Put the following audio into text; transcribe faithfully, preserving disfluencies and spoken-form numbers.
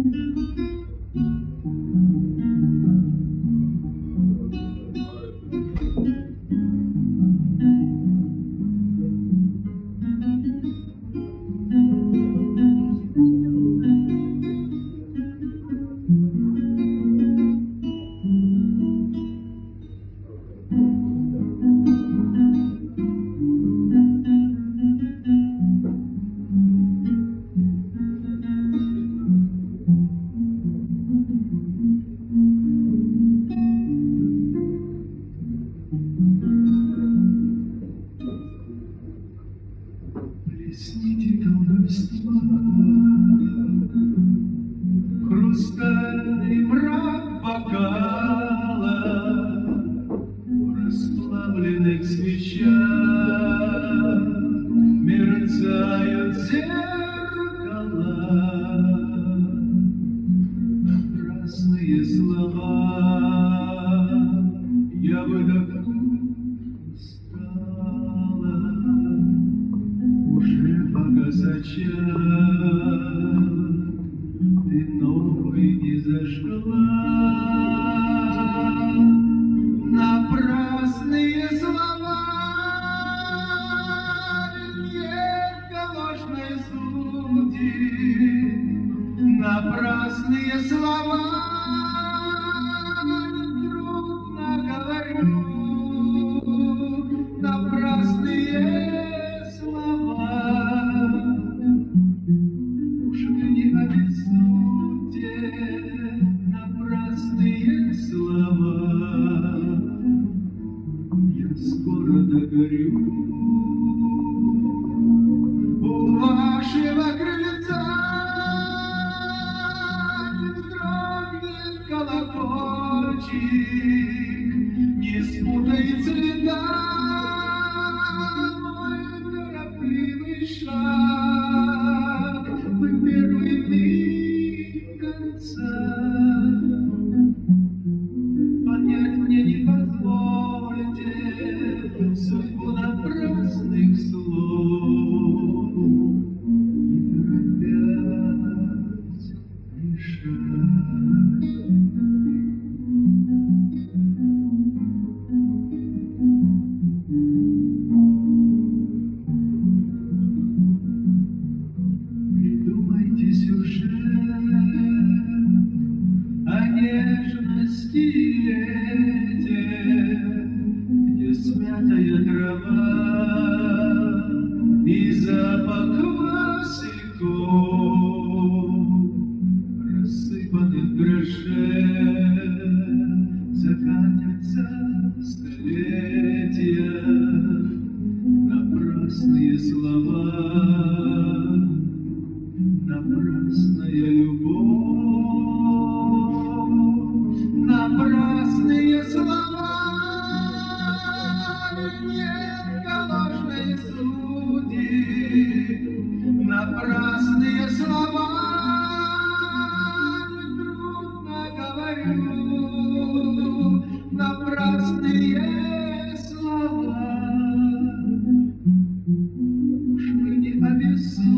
Плесните колдовства, хрустальный мрак бокала, в расплавленных свечах мерцают зеркала. Напрасные слова я выдохну устала. Уже погас очаг, ты новый не зажгла. Напрасные слова, нет ложной сути. Напрасные слова, трудно говорю. Напрасные слова, уж вы не обессудьте. Напрасные слова, я скоро догорю. У вашего крыльца дрогнет колокольчик, не спутай цвета. Шаг, вы первый миг конца. Понять мне не позволите судьбу напрасных слов, не торопясь решать. О нежности лете, где смятая трава и запах васильков, рассыпанных грошей, закатятся столетия. Напрасные слова, напрасная любовь. Напрасные слова, нет ложной сути. Напрасные слова, трудно говорю. Напрасные слова, уж вы не обессудьте.